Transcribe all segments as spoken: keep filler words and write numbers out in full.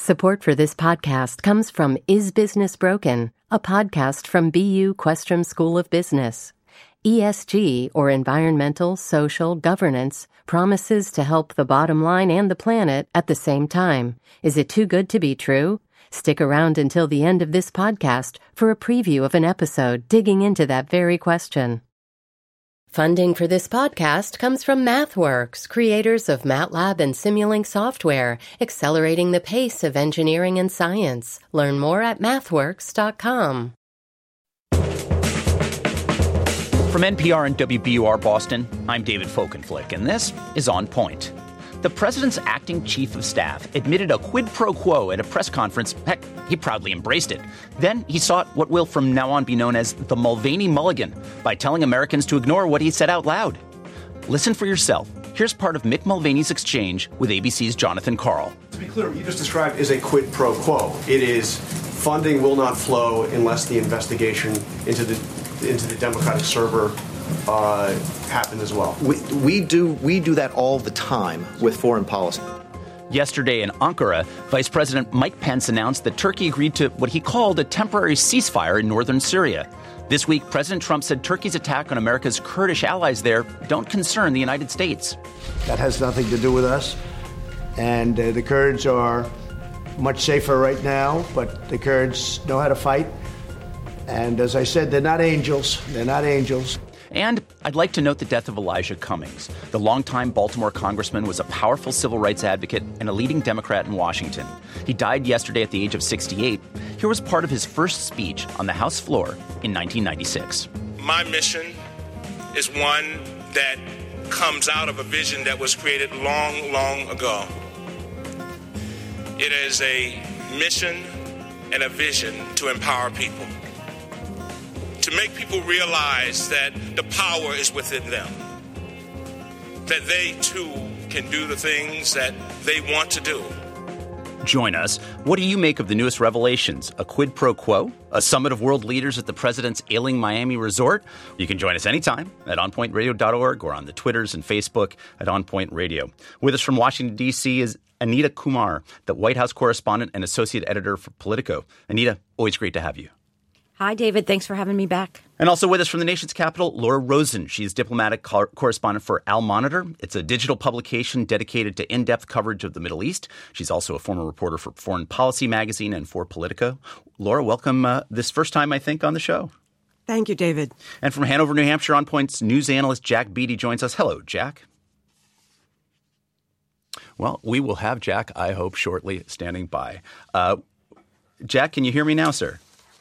Support for this podcast comes from Is Business Broken, a podcast from B U Questrom School of Business. E S G, or environmental, social, governance, promises to help the bottom line and the planet at the same time. Is it too good to be true? Stick around until the end of this podcast for a preview of an episode digging into that very question. Funding for this podcast comes from MathWorks, creators of MATLAB and Simulink software, accelerating the pace of engineering and science. Learn more at mathworks dot com. From N P R and W B U R Boston, I'm David Folkenflik, and this is On Point. The president's acting chief of staff admitted a quid pro quo at a press conference. Heck, he proudly embraced it. Then he sought what will from now on be known as the Mulvaney Mulligan by telling Americans to ignore what he said out loud. Listen for yourself. Here's part of Mick Mulvaney's exchange with A B C's Jonathan Karl. To be clear, what you just described is a quid pro quo. It is funding will not flow unless the investigation into the into the Democratic server uh, happened as well. We, we do we do that all the time with foreign policy. Yesterday in Ankara, Vice President Mike Pence announced that Turkey agreed to what he called a temporary ceasefire in northern Syria. This week, President Trump said Turkey's attack on America's Kurdish allies there don't concern the United States. That has nothing to do with us. And uh, the Kurds are much safer right now, but the Kurds know how to fight. And as I said, they're not angels. They're not angels. And I'd like to note the death of Elijah Cummings. The longtime Baltimore congressman was a powerful civil rights advocate and a leading Democrat in Washington. He died yesterday at the age of sixty-eight. Here was part of his first speech on the House floor in nineteen ninety-six. My mission is one that comes out of a vision that was created long, long ago. It is a mission and a vision to empower people, to make people realize that the power is within them, that they, too, can do the things that they want to do. Join us. What do you make of the newest revelations? A quid pro quo? A summit of world leaders at the president's ailing Miami resort? You can join us anytime at on point radio dot org or on the Twitters and Facebook at On Point Radio. With us from Washington, D C is Anita Kumar, the White House correspondent and associate editor for Politico. Anita, always great to have you. Hi, David. Thanks for having me back. And also with us from the nation's capital, Laura Rosen. She's diplomatic co- correspondent for Al Monitor. It's a digital publication dedicated to in-depth coverage of the Middle East. She's also a former reporter for Foreign Policy magazine and for Politico. Laura, welcome uh, this first time, I think, on the show. Thank you, David. And from Hanover, New Hampshire, On Point's news analyst Jack Beatty joins us. Hello, Jack. Well, we will have Jack, I hope, shortly standing by. Uh, Jack, can you hear me now, sir?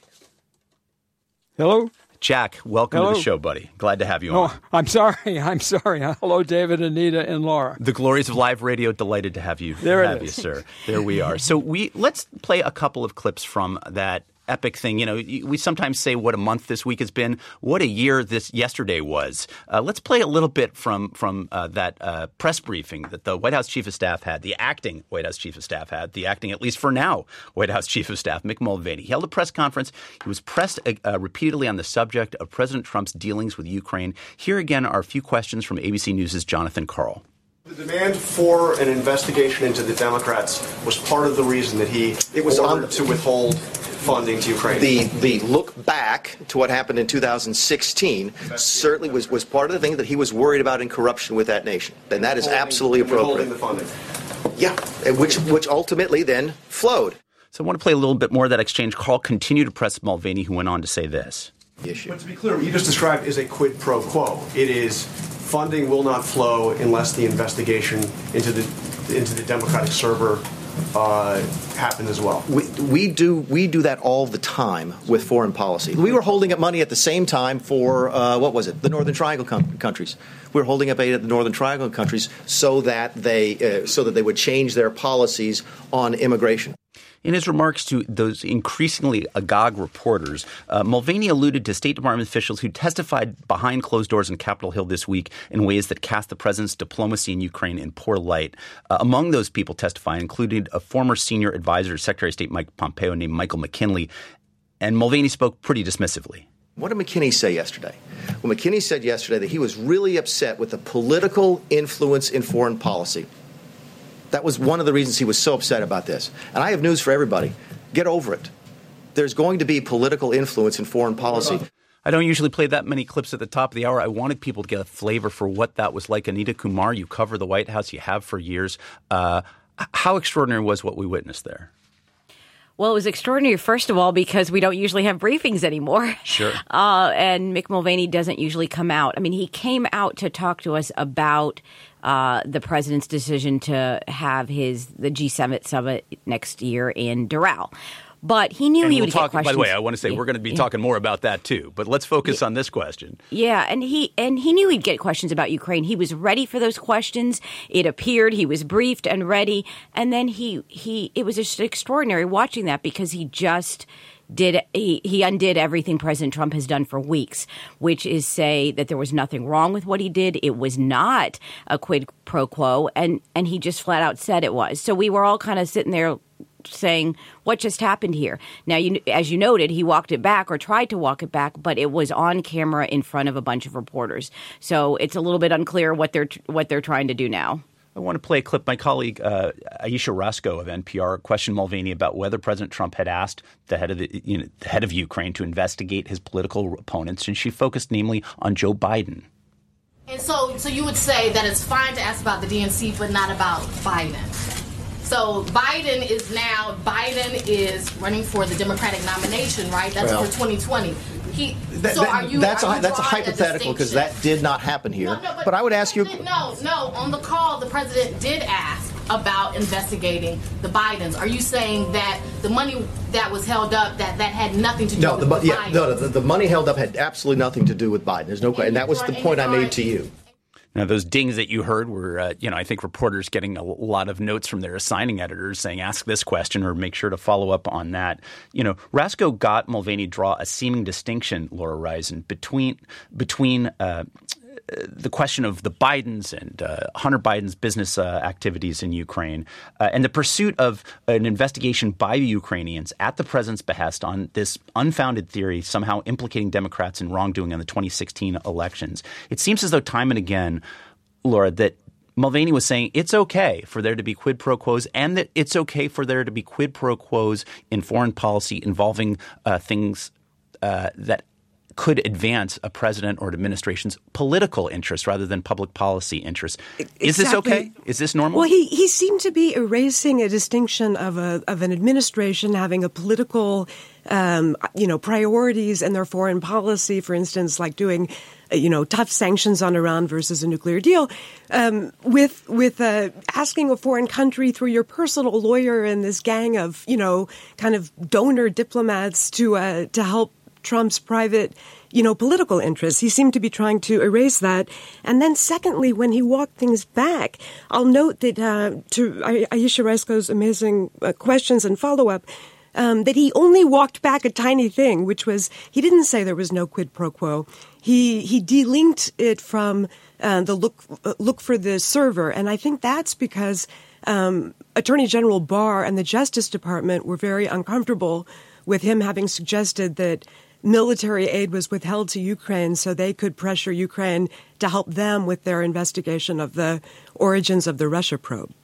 Hello? Jack, welcome Hello. to the show, buddy. Glad to have you oh, on. I'm sorry. I'm sorry. Hello, David, Anita, and Laura. The glories of live radio. Delighted to have you. There have it is. you, sir. There we are. So we let's play a couple of clips from that epic thing. You know, we sometimes say what a month this week has been, what a year this yesterday was. Uh, let's play a little bit from from uh, that uh, press briefing that the White House Chief of Staff had, the acting White House Chief of Staff had, the acting, at least for now, White House Chief of Staff, Mick Mulvaney. He held a press conference. He was pressed uh, repeatedly on the subject of President Trump's dealings with Ukraine. Here again are a few questions from A B C News' Jonathan Karl. The demand for an investigation into the Democrats was part of the reason that he it was ordered to withhold funding to Ukraine. The the look back to what happened in two thousand sixteen certainly was, was part of the thing that he was worried about in corruption with that nation. And that is absolutely appropriate. Withholding the funding. Yeah, which which ultimately then flowed. So I want to play a little bit more of that exchange. Karl continued to press Mulvaney, who went on to say this. Issue. But to be clear, what you just described is a quid pro quo. It is funding will not flow unless the investigation into the into the Democratic server uh, happened as well. We, we do we do that all the time with foreign policy. We were holding up money at the same time for, uh, what was it, the Northern Triangle com- countries. We were holding up aid at the Northern Triangle countries so that they uh, so that they would change their policies on immigration. In his remarks to those increasingly agog reporters, uh, Mulvaney alluded to State Department officials who testified behind closed doors in Capitol Hill this week in ways that cast the president's diplomacy in Ukraine in poor light. Uh, among those people testifying included a former senior advisor to Secretary of State Mike Pompeo named Michael McKinley. And Mulvaney spoke pretty dismissively. What did McKinney say yesterday? Well, McKinney said yesterday that he was really upset with the political influence in foreign policy That was one of the reasons he was so upset about this. And I have news for everybody. Get over it. There's going to be political influence in foreign policy. I don't usually play that many clips at the top of the hour. I wanted people to get a flavor for what that was like. Anita Kumar, you cover the White House. You have for years. Uh, how extraordinary was what we witnessed there? Well, it was extraordinary, first of all, because we don't usually have briefings anymore. Sure. Uh, and Mick Mulvaney doesn't usually come out. I mean, he came out to talk to us about uh, the president's decision to have his the G seven summit next year in Doral. But he knew and he we'll would talk, get questions. By the way, I want to say we're going to be yeah. talking more about that too. But let's focus yeah. on this question. Yeah, and he and he knew he'd get questions about Ukraine. He was ready for those questions. It appeared he was briefed and ready. And then he he it was just extraordinary watching that because he just did he, he undid everything President Trump has done for weeks, which is say that there was nothing wrong with what he did. It was not a quid pro quo, and and he just flat out said it was. So we were all kind of sitting there saying, what just happened here? Now, you, as you noted, he walked it back or tried to walk it back, but it was on camera in front of a bunch of reporters. So it's a little bit unclear what they're what they're trying to do now. I want to play a clip. My colleague uh, Ayesha Rascoe of N P R questioned Mulvaney about whether President Trump had asked the head of the, you know, the head of Ukraine to investigate his political opponents, and she focused namely on Joe Biden. And so, so you would say that it's fine to ask about the D N C, but not about Biden. So Biden is now, Biden is running for the Democratic nomination, right? That's well, for twenty twenty. He, that, so that, are you, that's, are a, you that's a hypothetical because that did not happen here. No, no, but, but I would ask you. No, no. On the call, the president did ask about investigating the Bidens. Are you saying that the money that was held up, that that had nothing to do no, with the, Biden? Yeah, no, the, the money held up had absolutely nothing to do with Biden. There's no question. And that was the point I made to you. Now, those dings that you heard were, uh, you know, I think reporters getting a lot of notes from their assigning editors saying, ask this question or make sure to follow up on that. You know, Rascoe got Mulvaney draw a seeming distinction, Laura Risen, between between uh, the question of the Bidens and uh, Hunter Biden's business uh, activities in Ukraine uh, and the pursuit of an investigation by the Ukrainians at the president's behest on this unfounded theory somehow implicating Democrats in wrongdoing in the twenty sixteen elections. It seems as though time and again, Laura, that Mulvaney was saying it's okay for there to be quid pro quos and that it's okay for there to be quid pro quos in foreign policy involving uh, things uh, that could advance a president or an administration's political interest rather than public policy interest. Exactly. Is this okay? Is this normal? Well, he, he seemed to be erasing a distinction of a of an administration having a political, um, you know, priorities in their foreign policy, for instance, like doing, you know, tough sanctions on Iran versus a nuclear deal, um, with with uh, asking a foreign country through your personal lawyer and this gang of, you know, kind of donor diplomats to uh, to help Trump's private, you know, political interests. He seemed to be trying to erase that. And then secondly, when he walked things back, I'll note that uh, to Ayesha Rascoe's amazing uh, questions and follow-up, um, that he only walked back a tiny thing, which was he didn't say there was no quid pro quo. He he delinked it from uh, the look uh, look for the server. And I think that's because um, Attorney General Barr and the Justice Department were very uncomfortable with him having suggested that military aid was withheld to Ukraine so they could pressure Ukraine to help them with their investigation of the origins of the Russia probe.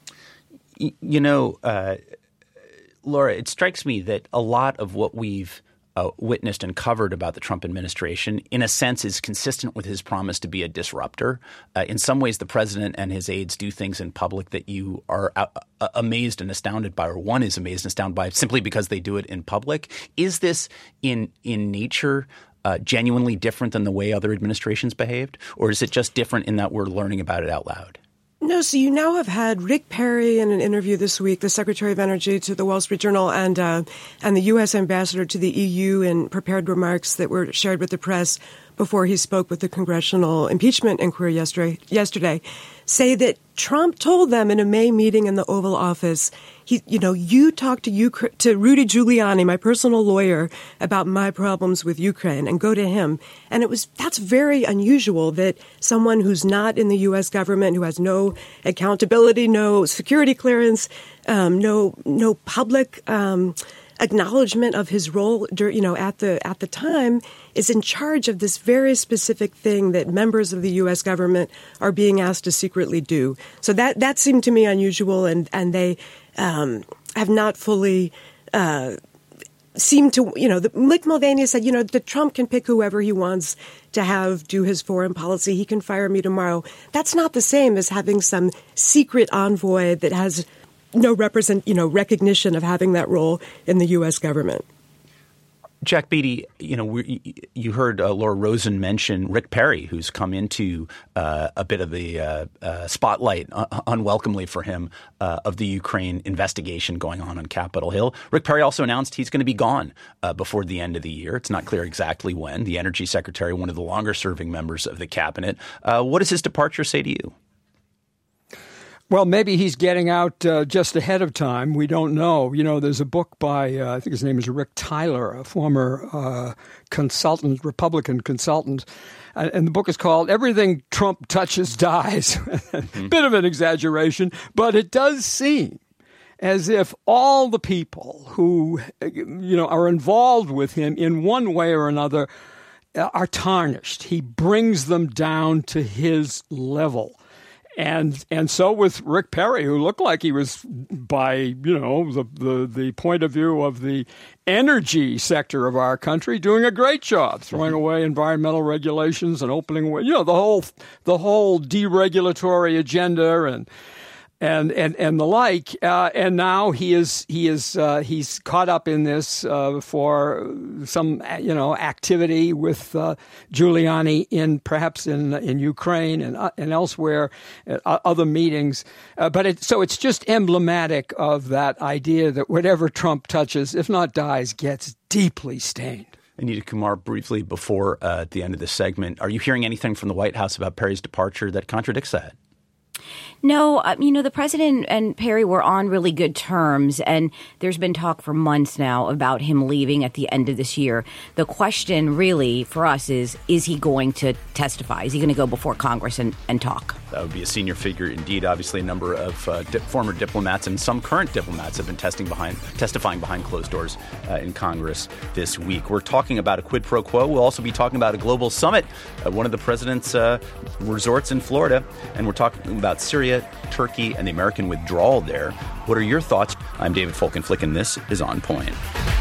You know, uh, Laura, it strikes me that a lot of what we've uh, witnessed and covered about the Trump administration, in a sense, is consistent with his promise to be a disruptor. Uh, in some ways, the president and his aides do things in public that you are uh, amazed and astounded by, or one is amazed and astounded by, simply because they do it in public. Is this in in nature uh, genuinely different than the way other administrations behaved, or is it just different in that we're learning about it out loud? No, so you now have had Rick Perry in an interview this week, the Secretary of Energy to the Wall Street Journal, and uh, and the U S ambassador to the E U in prepared remarks that were shared with the press before he spoke with the congressional impeachment inquiry yesterday, yesterday say that Trump told them in a May meeting in the Oval Office, he, you know, you talk to you to Rudy Giuliani, my personal lawyer, about my problems with Ukraine, and go to him. And it was that's very unusual that someone who's not in the U S government, who has no accountability, no security clearance, um, no no public um, acknowledgement of his role, you know, at the at the time, is in charge of this very specific thing that members of the U S government are being asked to secretly do. So that that seemed to me unusual, and and they um, have not fully. Uh, seem to, you know, the, Mick Mulvaney said, you know, that Trump can pick whoever he wants to have do his foreign policy. He can fire me tomorrow. That's not the same as having some secret envoy that has no represent, you know, recognition of having that role in the U S government. Jack Beatty, you know, we, you heard uh, Laura Rosen mention Rick Perry, who's come into uh, a bit of the uh, uh, spotlight uh, unwelcomely for him uh, of the Ukraine investigation going on on Capitol Hill. Rick Perry also announced he's going to be gone uh, before the end of the year. It's not clear exactly when. The Energy Secretary, one of the longer-serving members of the cabinet. Uh, what does his departure say to you? Well, maybe he's getting out uh, just ahead of time. We don't know. You know, there's a book by, uh, I think his name is Rick Tyler, a former uh, consultant, Republican consultant. Uh, and the book is called Everything Trump Touches Dies. mm-hmm. Bit of an exaggeration, but it does seem as if all the people who, you know, are involved with him in one way or another are tarnished. He brings them down to his level. And and so with Rick Perry, who looked like he was, by, you know, the, the, the point of view of the energy sector of our country, doing a great job, throwing away environmental regulations and opening, you know, the whole the whole deregulatory agenda and and and and the like. Uh, and now he is he is uh, he's caught up in this uh, for some, you know, activity with uh, Giuliani in perhaps in in Ukraine and uh, and elsewhere, uh, other meetings. Uh, but it, so it's just emblematic of that idea that whatever Trump touches, if not dies, gets deeply stained. Anita Kumar, briefly before uh, at the end of this segment, are you hearing anything from the White House about Perry's departure that contradicts that? No, uh, you know, the president and Perry were on really good terms, and there's been talk for months now about him leaving at the end of this year. The question really for us is, is he going to testify? Is he going to go before Congress and, and talk? That would be a senior figure indeed. Obviously, a number of uh, di- former diplomats and some current diplomats have been testing behind, testifying behind closed doors uh, in Congress this week. We're talking about a quid pro quo. We'll also be talking about a global summit at one of the president's uh, resorts in Florida, and we're talking about Syria, Turkey, and the American withdrawal there. What are your thoughts? I'm David Folkenflik, and this is On Point.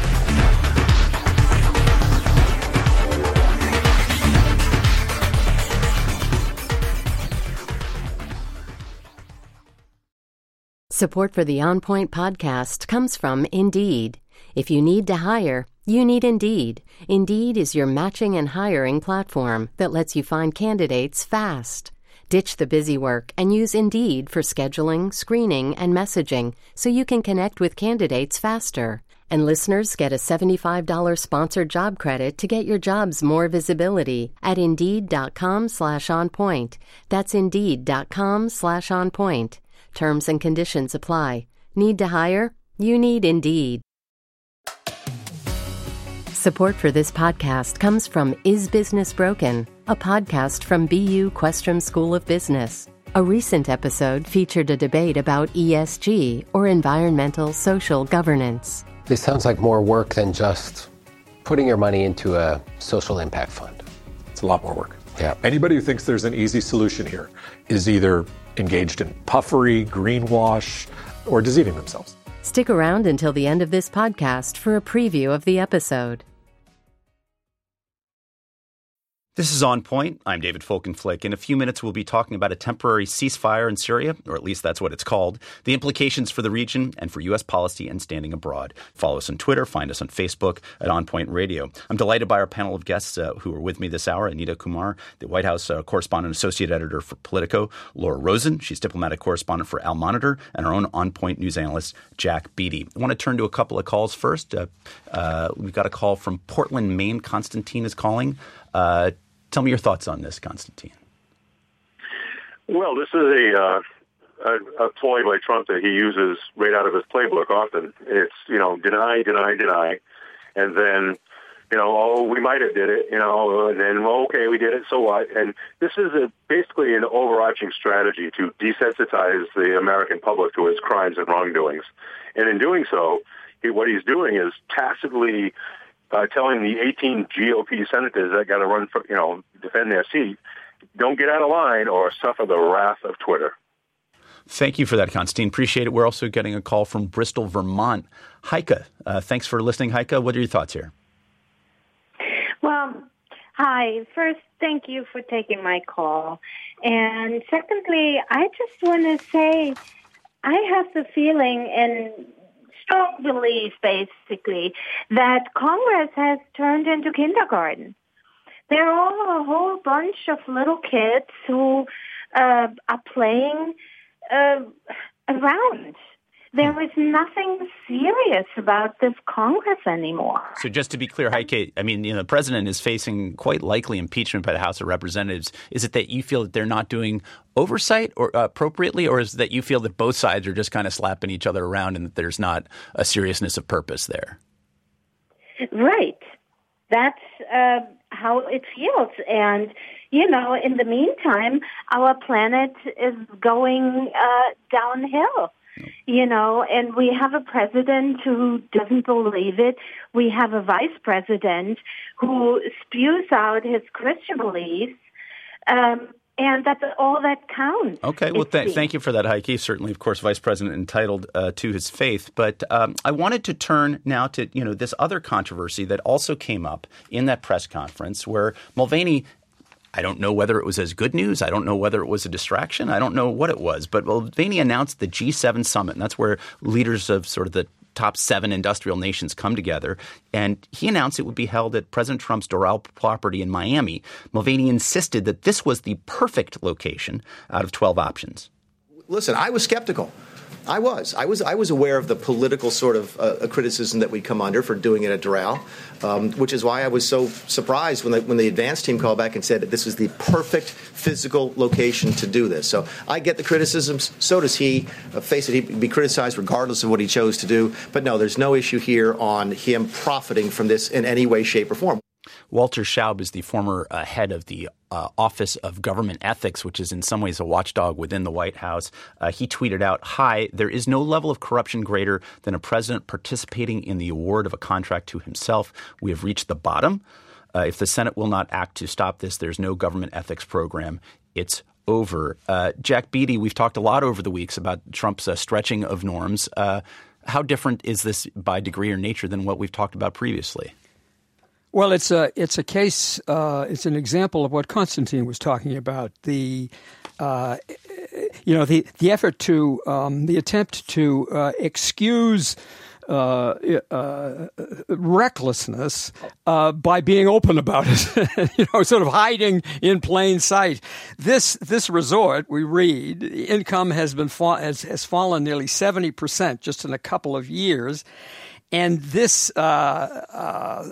Support for the On Point podcast comes from Indeed. If you need to hire, you need Indeed. Indeed is your matching and hiring platform that lets you find candidates fast. Ditch the busy work and use Indeed for scheduling, screening, and messaging so you can connect with candidates faster. And listeners get a seventy-five dollars sponsored job credit to get your jobs more visibility at Indeed.com slash on point. That's Indeed.com slash on point. Terms and conditions apply. Need to hire? You need Indeed. Support for this podcast comes from Is Business Broken, a podcast from B U Questrom School of Business. A recent episode featured a debate about E S G, or environmental social governance. This sounds like more work than just putting your money into a social impact fund. It's a lot more work. Yeah. Anybody who thinks there's an easy solution here is either engaged in puffery, greenwash, or deceiving themselves. Stick around until the end of this podcast for a preview of the episode. This is On Point. I'm David Folkenflik. In a few minutes, we'll be talking about a temporary ceasefire in Syria, or at least that's what it's called, the implications for the region and for U S policy and standing abroad. Follow us on Twitter. Find us on Facebook at On Point Radio. I'm delighted by our panel of guests uh, who are with me this hour. Anita Kumar, the White House uh, correspondent, associate editor for Politico. Laura Rosen, she's diplomatic correspondent for Al Monitor, and our own On Point news analyst, Jack Beatty. I want to turn to a couple of calls first. Uh, uh, we've got a call from Portland, Maine. Constantine is calling. Uh, Tell me your thoughts on this, Constantine. Well, this is a, uh, a, a ploy by Trump that he uses right out of his playbook often. It's, you know, deny, deny, deny, and then, you know, oh, we might have did it, you know, and then, well, okay, we did it, so what? And this is a, basically an overarching strategy to desensitize the American public to its crimes and wrongdoings. And in doing so, he, what he's doing is tacitly uh, telling the eighteen G O P senators that got to run for, you know, defend their seat, don't get out of line or suffer the wrath of Twitter. Thank you for that, Constantine. Appreciate it. We're also getting a call from Bristol, Vermont. Heike, uh, thanks for listening. Heike, what are your thoughts here? Well, hi. First, thank you for taking my call. And secondly, I just want to say I have the feeling and strong belief, basically, that Congress has turned into kindergarten. They're all a whole bunch of little kids who uh, are playing uh, around. There is nothing serious about this Congress anymore. So just to be clear, Heike, I mean, you know, the president is facing quite likely impeachment by the House of Representatives. Is it that you feel that they're not doing oversight or uh, appropriately, or is it that you feel that both sides are just kind of slapping each other around and that there's not a seriousness of purpose there? Right. That's uh, how it feels. And, you know, in the meantime, our planet is going uh, downhill. You know, and we have a president who doesn't believe it. We have a vice president who spews out his Christian beliefs, um, and that's all that counts. Okay, well, th- thank you for that, Heike. Certainly, of course, vice president entitled uh, to his faith. But um, I wanted to turn now to, you know, this other controversy that also came up in that press conference where Mulvaney – I don't know whether it was as good news. I don't know whether it was a distraction. I don't know what it was. But Mulvaney announced the G seven summit, and that's where leaders of sort of the top seven industrial nations come together. And he announced it would be held at President Trump's Doral property in Miami. Mulvaney insisted that this was the perfect location out of twelve options. Listen, I was skeptical. I was. I was I was aware of the political sort of uh, criticism that we'd come under for doing it at Doral, um, which is why I was so surprised when the, when the advance team called back and said that this was the perfect physical location to do this. So I get the criticisms. So does he. Uh, face it, he'd be criticized regardless of what he chose to do. But no, there's no issue here on him profiting from this in any way, shape, or form. Walter Schaub is the former uh, head of the uh, Office of Government Ethics, which is in some ways a watchdog within the White House. Uh, he tweeted out, "Hi, there is no level of corruption greater than a president participating in the award of a contract to himself. We have reached the bottom. Uh, if the Senate will not act to stop this, there's no government ethics program. It's over." Uh, Jack Beatty, we've talked a lot over the weeks about Trump's uh, stretching of norms. Uh, how different is this by degree or nature than what we've talked about previously? Well, it's a it's a case. Uh, it's an example of what Constantine was talking about. The uh, you know the the effort to um, the attempt to uh, excuse uh, uh, recklessness uh, by being open about it. you know, sort of hiding in plain sight. This this resort, we read, income has been fa- has, has fallen nearly seventy percent just in a couple of years. And this, uh, uh,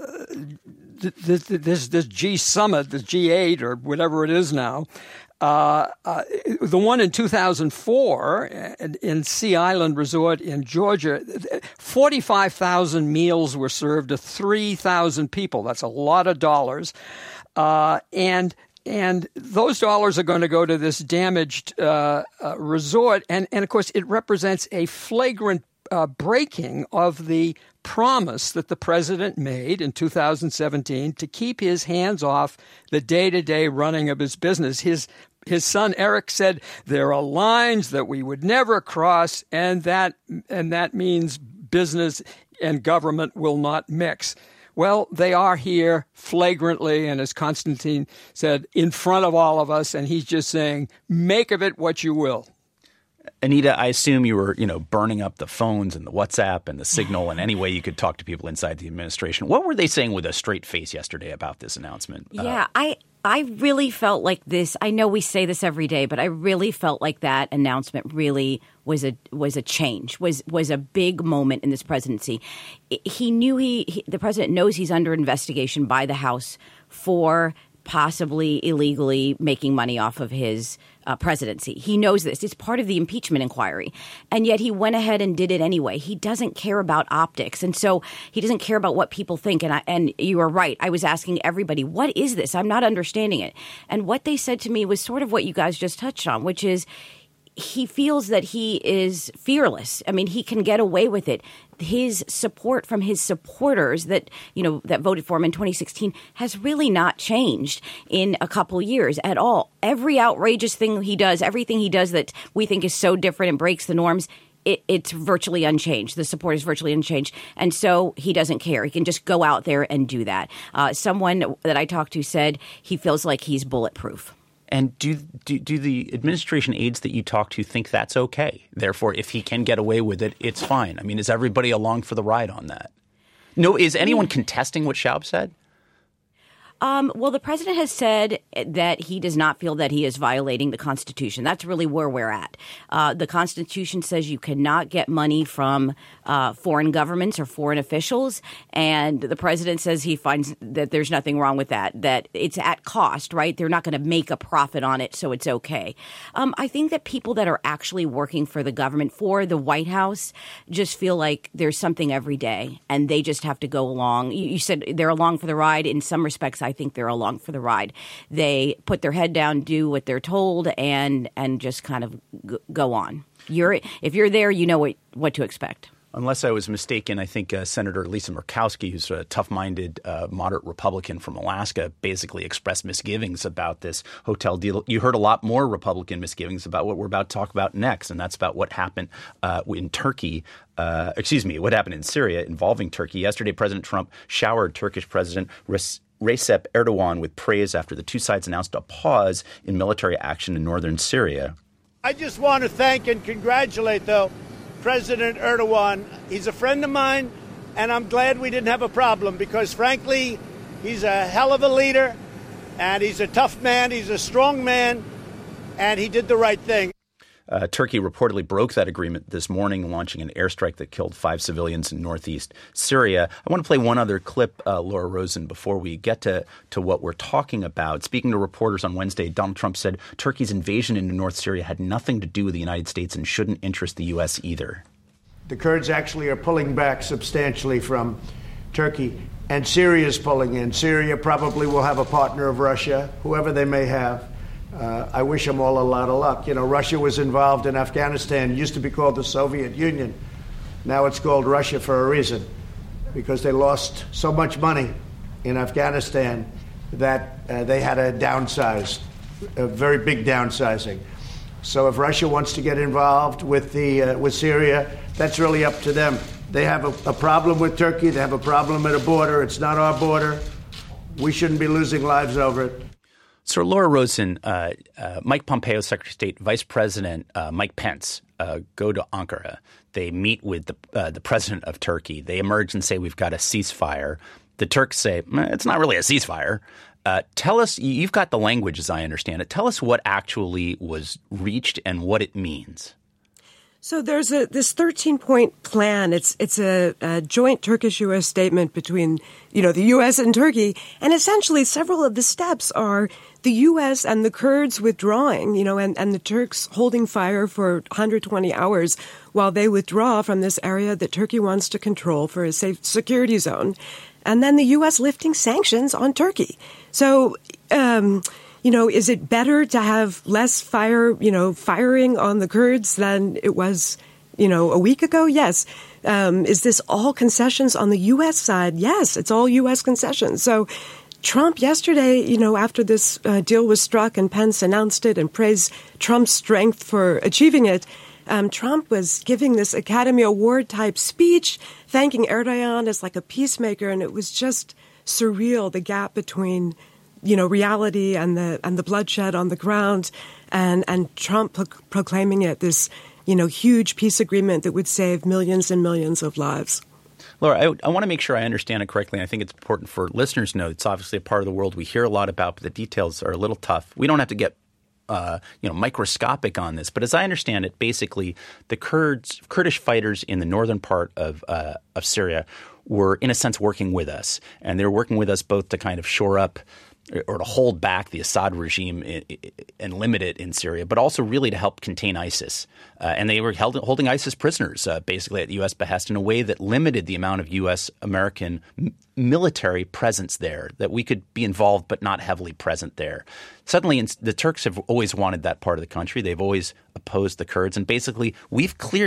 this, this, this G summit, this G eight or whatever it is now, uh, uh, the one in two thousand four in, in Sea Island Resort in Georgia, forty-five thousand meals were served to three thousand people. That's a lot of dollars. Uh, and And those dollars are going to go to this damaged uh, uh, resort. And, and, of course, it represents a flagrant Uh, breaking of the promise that the president made in two thousand seventeen to keep his hands off the day-to-day running of his business. His his son Eric said there are lines that we would never cross, and that and that means business and government will not mix. Well, they are here flagrantly, and as Constantine said, in front of all of us, and he's just saying, make of it what you will. Anita, I assume you were, you know, burning up the phones and the WhatsApp and the Signal and any way you could talk to people inside the administration. What were they saying with a straight face yesterday about this announcement? Yeah, uh, I I really felt like this. I know we say this every day, but I really felt like that announcement really was a was a change, was was a big moment in this presidency. He knew he, he the president knows he's under investigation by the House for possibly illegally making money off of his uh, presidency. He knows this. It's part of the impeachment inquiry. And yet he went ahead and did it anyway. He doesn't care about optics. And so he doesn't care about what people think. And I, and you are right. I was asking everybody, what is this? I'm not understanding it. And what they said to me was sort of what you guys just touched on, which is he feels that he is fearless. I mean, he can get away with it. his support from his supporters that, you know, that voted for him in twenty sixteen has really not changed in a couple years at all. Every outrageous thing he does, everything he does that we think is so different and breaks the norms, It, it's virtually unchanged. The support is virtually unchanged. And so he doesn't care. He can just go out there and do that. Uh, someone that I talked to said he feels like he's bulletproof. And do, do do the administration aides that you talk to think that's okay? Therefore, if he can get away with it, it's fine. I mean, is everybody along for the ride on that? No, is anyone contesting what Schaub said? Um, well, the president has said that he does not feel that he is violating the Constitution. That's really where we're at. Uh, the Constitution says you cannot get money from uh, foreign governments or foreign officials, and the president says he finds that there's nothing wrong with that, that it's at cost, right? They're not going to make a profit on it, so it's okay. Um, I think that people that are actually working for the government, for the White House, just feel like there's something every day, and they just have to go along. You, you said they're along for the ride. In some respects, I I think they're along for the ride. They put their head down, do what they're told, and and just kind of g- go on. You're if you're there, you know what what to expect. Unless I was mistaken, I think uh, Senator Lisa Murkowski, who's a tough-minded, uh, moderate Republican from Alaska, basically expressed misgivings about this hotel deal. You heard a lot more Republican misgivings about what we're about to talk about next, and that's about what happened uh, in Turkey. Uh, excuse me, what happened in Syria involving Turkey. Yesterday, President Trump showered Turkish President Recep Recep Erdogan with praise after the two sides announced a pause in military action in northern Syria. I just want to thank and congratulate, though, President Erdogan. He's a friend of mine, and I'm glad we didn't have a problem because, frankly, he's a hell of a leader, and he's a tough man, he's a strong man, and he did the right thing. Uh, Turkey reportedly broke that agreement this morning, launching an airstrike that killed five civilians in northeast Syria. I want to play one other clip, uh, Laura Rosen, before we get to, to what we're talking about. Speaking to reporters on Wednesday, Donald Trump said Turkey's invasion into North Syria had nothing to do with the United States and shouldn't interest the U S either. The Kurds actually are pulling back substantially from Turkey, and Syria is pulling in. Syria probably will have a partner of Russia, whoever they may have. Uh, I wish them all a lot of luck. You know, Russia was involved in Afghanistan. It used to be called the Soviet Union. Now it's called Russia for a reason, because they lost so much money in Afghanistan that uh, they had a downsize, a very big downsizing. So if Russia wants to get involved with the uh, with Syria, that's really up to them. They have a, a problem with Turkey. They have a problem at a border. It's not our border. We shouldn't be losing lives over it. So, Laura Rosen, uh, uh, Mike Pompeo, Secretary of State, Vice President uh, Mike Pence uh, go to Ankara. They meet with the uh, the president of Turkey. They emerge and say, we've got a ceasefire. The Turks say, it's not really a ceasefire. Uh, tell us, you've got the language as I understand it. Tell us what actually was reached and what it means. So there's a this thirteen-point plan. It's it's a, a joint Turkish-U S statement between, you know, the U S and Turkey. And essentially several of the steps are the U S and the Kurds withdrawing, you know, and, and the Turks holding fire for one hundred twenty hours while they withdraw from this area that Turkey wants to control for a safe security zone. And then the U S lifting sanctions on Turkey. So, um You know, is it better to have less fire, you know, firing on the Kurds than it was, you know, a week ago? Yes. Um, is this all concessions on the U S side? Yes, it's all U S concessions. So Trump yesterday, you know, after this uh, deal was struck and Pence announced it and praised Trump's strength for achieving it, um, Trump was giving this Academy Award type speech, thanking Erdogan as like a peacemaker. And it was just surreal, the gap between you know, reality and the and the bloodshed on the ground, and and Trump pro- proclaiming it this, you know, huge peace agreement that would save millions and millions of lives. Laura, I, I want to make sure I understand it correctly. I think it's important for listeners to know it's obviously a part of the world we hear a lot about, but the details are a little tough. We don't have to get uh, you know microscopic on this, but as I understand it, basically the Kurds, Kurdish fighters in the northern part of uh, of Syria were in a sense working with us, and they were working with us both to kind of shore up or to hold back the Assad regime and limit it in Syria, but also really to help contain ISIS. Uh, and they were held, holding ISIS prisoners uh, basically at U S behest in a way that limited the amount of U S American m- military presence there, that we could be involved but not heavily present there. Suddenly, in, the Turks have always wanted that part of the country. They've always opposed the Kurds. And basically, we've cleared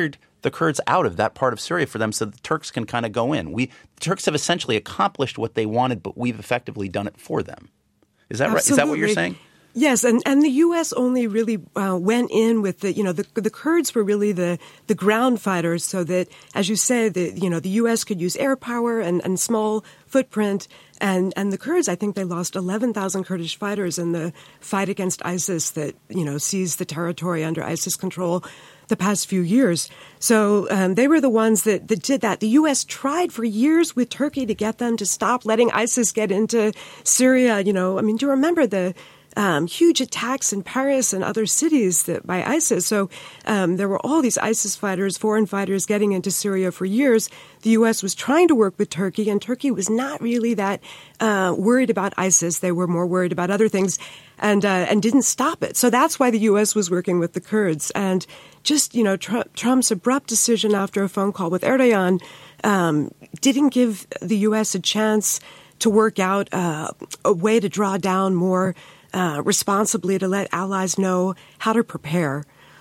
the Kurds out of that part of Syria for them so the Turks can kind of go in. We the Turks have essentially accomplished what they wanted, but we've effectively done it for them. Is that Absolutely. right? Is that what you're saying? Yes, and, and the U S only really uh, went in with the, you know, the the Kurds were really the, the ground fighters so that, as you say, the, you know, the U S could use air power and, and small footprint. And, and the Kurds, I think they lost eleven thousand Kurdish fighters in the fight against ISIS that, you know, seized the territory under ISIS control the past few years. So um, they were the ones that, that did that. The U S tried for years with Turkey to get them to stop letting ISIS get into Syria. You know, I mean, do you remember the Um, huge attacks in Paris and other cities that, by ISIS. So um, there were all these ISIS fighters, foreign fighters, getting into Syria for years. The U S was trying to work with Turkey, and Turkey was not really that uh, worried about ISIS. They were more worried about other things, and uh, and didn't stop it. So that's why the U S was working with the Kurds. And just, you know, Trump, Trump's abrupt decision after a phone call with Erdogan um, didn't give the U S a chance to work out uh, a way to draw down more Uh, responsibly, to let allies know how to prepare.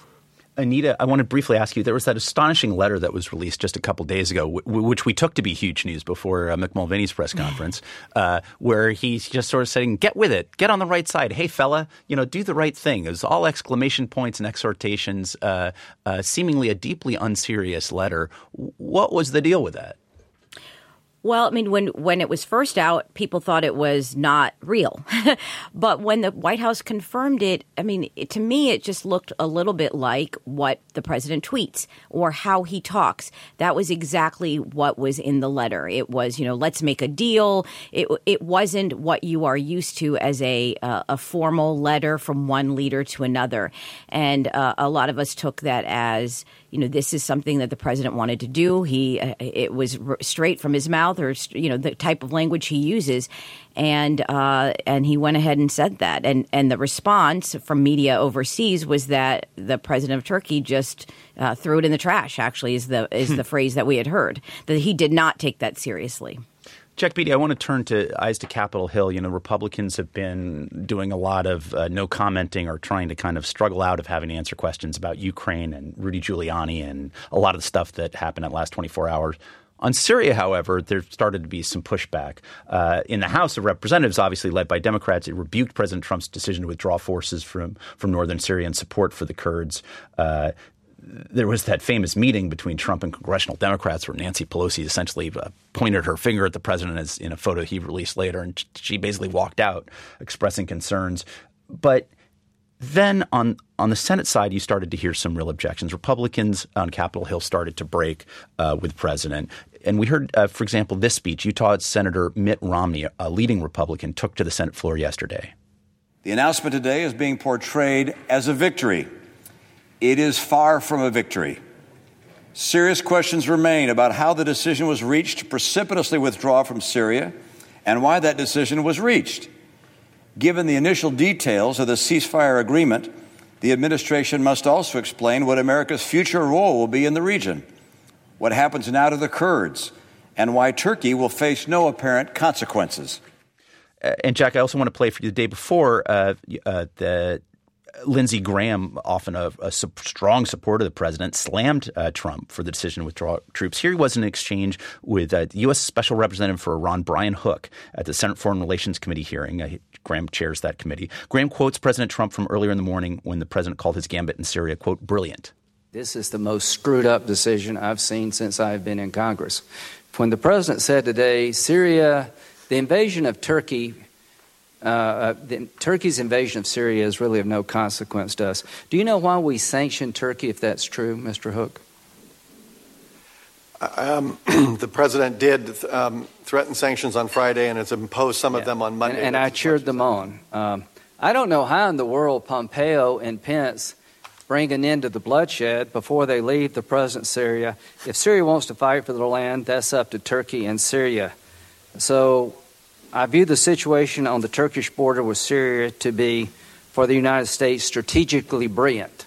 Anita, I want to briefly ask you, there was that astonishing letter that was released just a couple days ago, w- which we took to be huge news before uh, Mick Mulvaney's press conference, uh, where he's just sort of saying, get with it, get on the right side. Hey, fella, you know, do the right thing. It was all exclamation points and exhortations, uh, uh, seemingly a deeply unserious letter. What was the deal with that? Well, I mean, when, when it was first out, people thought it was not real. But when the White House confirmed it, I mean, it, to me, it just looked a little bit like what the president tweets or how he talks. That was exactly what was in the letter. It was, you know, let's make a deal. It it wasn't what you are used to as a uh, a formal letter from one leader to another. And uh, a lot of us took that as, you know, this is something that the president wanted to do. He uh, it was r- straight from his mouth, or, you know, the type of language he uses. And uh, and he went ahead and said that. And and the response from media overseas was that the president of Turkey just uh, threw it in the trash, actually, is the is the phrase that we had heard, that he did not take that seriously. Jack Beatty, I want to turn to eyes to Capitol Hill. You know, Republicans have been doing a lot of uh, no commenting or trying to kind of struggle out of having to answer questions about Ukraine and Rudy Giuliani and a lot of the stuff that happened at last twenty-four hours. On Syria, however, there started to be some pushback. Uh, in the House of Representatives, obviously led by Democrats, it rebuked President Trump's decision to withdraw forces from, from northern Syria in support for the Kurds. Uh, There was that famous meeting between Trump and congressional Democrats where Nancy Pelosi essentially uh, pointed her finger at the president as in a photo he released later, and she basically walked out expressing concerns. But then on on the Senate side, you started to hear some real objections. Republicans on Capitol Hill started to break uh, with the president. And we heard, uh, for example, this speech. Utah Senator Mitt Romney, a leading Republican, took to the Senate floor yesterday. The announcement today is being portrayed as a victory. It is far from a victory. Serious questions remain about how the decision was reached to precipitously withdraw from Syria and why that decision was reached. Given the initial details of the ceasefire agreement, the administration must also explain what America's future role will be in the region, what happens now to the Kurds, and why Turkey will face no apparent consequences. Uh, and, Jack, I also want to play for you the day before uh, uh, the Lindsey Graham, often a, a su- strong supporter of the president, slammed uh, Trump for the decision to withdraw troops. Here he was in an exchange with uh, the U S Special Representative for Iran, Brian Hook, at the Senate Foreign Relations Committee hearing. Uh, Graham chairs that committee. Graham quotes President Trump from earlier in the morning when the president called his gambit in Syria, quote, brilliant. This is the most screwed up decision I've seen since I've been in Congress. When the president said today, Syria, the invasion of Turkey, Uh, the, Turkey's invasion of Syria is really of no consequence to us. Do you know why we sanctioned Turkey, if that's true, Mister Hook? Um, the president did um, threaten sanctions on Friday and has imposed some yeah. of them on Monday. And, and I cheered them on. Um, I don't know how in the world Pompeo and Pence bring an end to the bloodshed before they leave the present Syria. If Syria wants to fight for their land, that's up to Turkey and Syria. So I view the situation on the Turkish border with Syria to be, for the United States, strategically brilliant.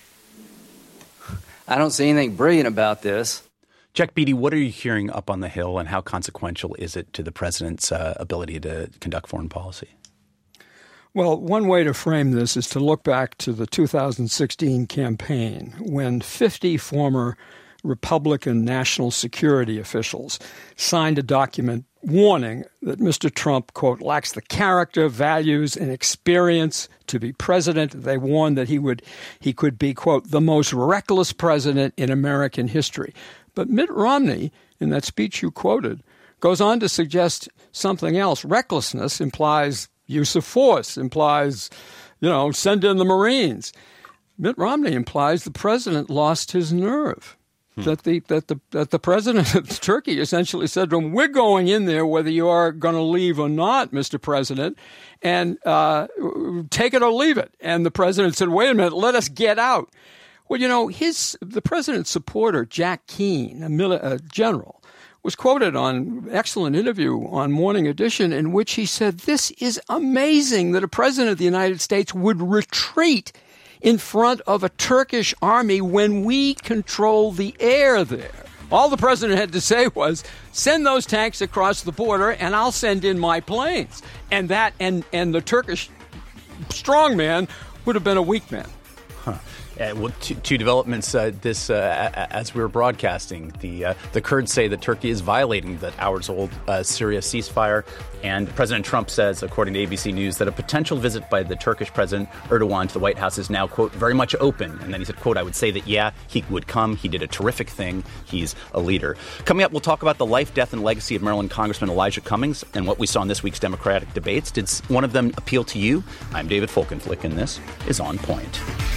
I don't see anything brilliant about this. Jack Beatty, what are you hearing up on the Hill, and how consequential is it to the president's uh, ability to conduct foreign policy? Well, one way to frame this is to look back to the two thousand sixteen campaign when fifty former Republican national security officials signed a document warning that Mister Trump, quote, lacks the character, values, and experience to be president. They warned that he would, he could be, quote, the most reckless president in American history. But Mitt Romney, in that speech you quoted, goes on to suggest something else. Recklessness implies use of force, implies, you know, send in the Marines. Mitt Romney implies the president lost his nerve. Hmm. That the that the that the president of Turkey essentially said to him, "We're going in there whether you are going to leave or not, Mister President, and uh, take it or leave it." And the president said, "Wait a minute, let us get out." Well, you know, his the president's supporter, Jack Keane, a, mili- a general, was quoted on an excellent interview on Morning Edition in which he said, "This is amazing that a president of the United States would retreat in front of a Turkish army when we control the air there." All the president had to say was, send those tanks across the border and I'll send in my planes. And that and, and the Turkish strongman would have been a weak man. Huh. Uh, well, two, two developments uh, this uh, as we were broadcasting. The uh, the Kurds say that Turkey is violating the hours-old uh, Syria ceasefire, and President Trump says, according to A B C News, that a potential visit by the Turkish President Erdogan to the White House is now, quote, very much open. And then he said, quote, I would say that, yeah, he would come. He did a terrific thing. He's a leader. Coming up, we'll talk about the life, death, and legacy of Maryland Congressman Elijah Cummings and what we saw in this week's Democratic debates. Did one of them appeal to you? I'm David Folkenflik, and this is On Point.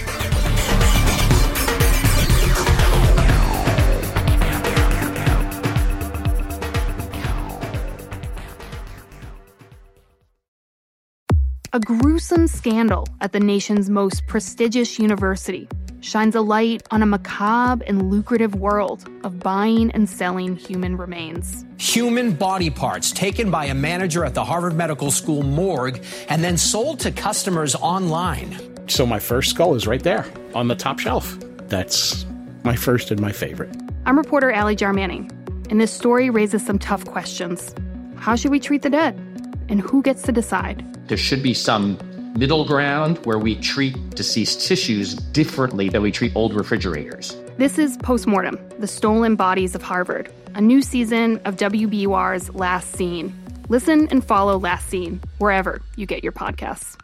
A gruesome scandal at the nation's most prestigious university shines a light on a macabre and lucrative world of buying and selling human remains. Human body parts taken by a manager at the Harvard Medical School morgue and then sold to customers online. So my first skull is right there on the top shelf. That's my first and my favorite. I'm reporter Allie Jarmanning, and this story raises some tough questions. How should we treat the dead? And who gets to decide? There should be some middle ground where we treat deceased tissues differently than we treat old refrigerators. This is Postmortem, The Stolen Bodies of Harvard, a new season of W B U R's Last Scene. Listen and follow Last Scene wherever you get your podcasts.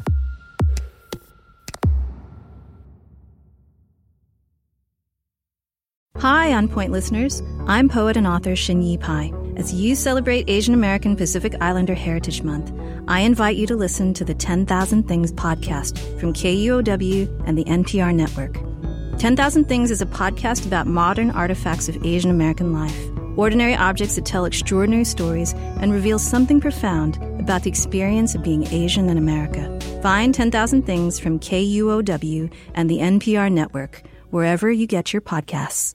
Hi, On Point listeners. I'm poet and author Shin-Yi Pai. As you celebrate Asian American Pacific Islander Heritage Month, I invite you to listen to the ten thousand Things podcast from K U O W and the N P R network. ten thousand Things is a podcast about modern artifacts of Asian American life, ordinary objects that tell extraordinary stories and reveal something profound about the experience of being Asian in America. Find ten thousand Things from K U O W and the N P R network, wherever you get your podcasts.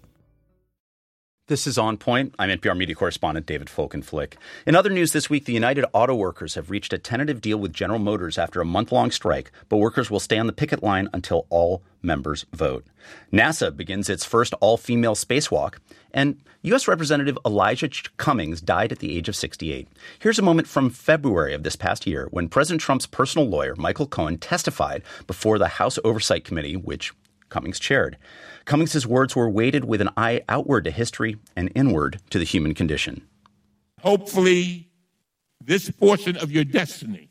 This is On Point. I'm N P R media correspondent David Folkenflik. In other news this week, the United Auto Workers have reached a tentative deal with General Motors after a month-long strike, but workers will stay on the picket line until all members vote. NASA begins its first all-female spacewalk, and U S Representative Elijah Cummings died at the age of sixty-eight. Here's a moment from February of this past year when President Trump's personal lawyer, Michael Cohen, testified before the House Oversight Committee, which Cummings chaired. Cummings' words were weighted with an eye outward to history and inward to the human condition. Hopefully, this portion of your destiny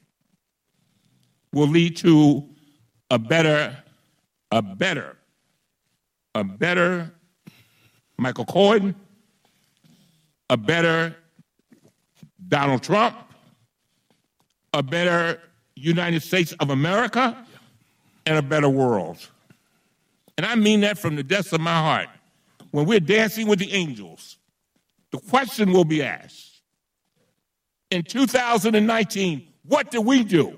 will lead to a better, a better, a better Michael Cohen, a better Donald Trump, a better United States of America, and a better world. And I mean that from the depths of my heart. When we're dancing with the angels, the question will be asked, in two thousand nineteen, what did we do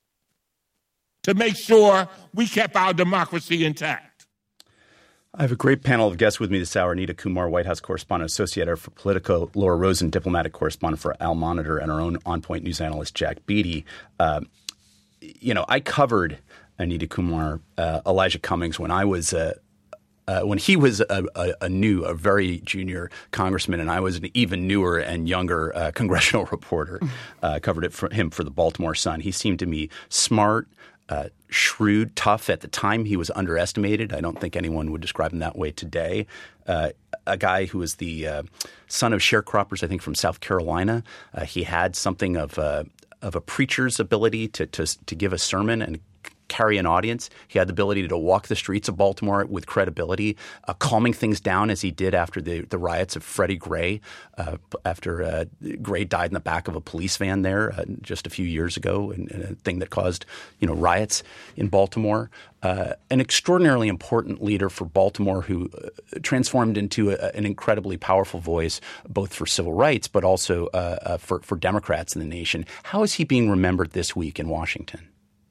to make sure we kept our democracy intact? I have a great panel of guests with me this hour. Anita Kumar, White House correspondent, associate editor for Politico; Laura Rosen, diplomatic correspondent for Al Monitor; and our own On Point news analyst, Jack Beatty. Uh, you know, I covered Anita Kumar, uh, Elijah Cummings when I was uh, uh, when he was a, a, a new, a very junior congressman, and I was an even newer and younger uh, congressional reporter. Uh, covered it for him for the Baltimore Sun. He seemed to me smart, uh, shrewd, tough. At the time, he was underestimated. I don't think anyone would describe him that way today. Uh, a guy who was the uh, son of sharecroppers, I think, from South Carolina. Uh, he had something of a, of a preacher's ability to, to to give a sermon and carry an audience. He had the ability to walk the streets of Baltimore with credibility, uh, calming things down as he did after the, the riots of Freddie Gray, uh, after uh, Gray died in the back of a police van there uh, just a few years ago, and, and a thing that caused, you know, riots in Baltimore. Uh, an extraordinarily important leader for Baltimore who uh, transformed into a, an incredibly powerful voice both for civil rights but also uh, uh, for, for Democrats in the nation. How is he being remembered this week in Washington?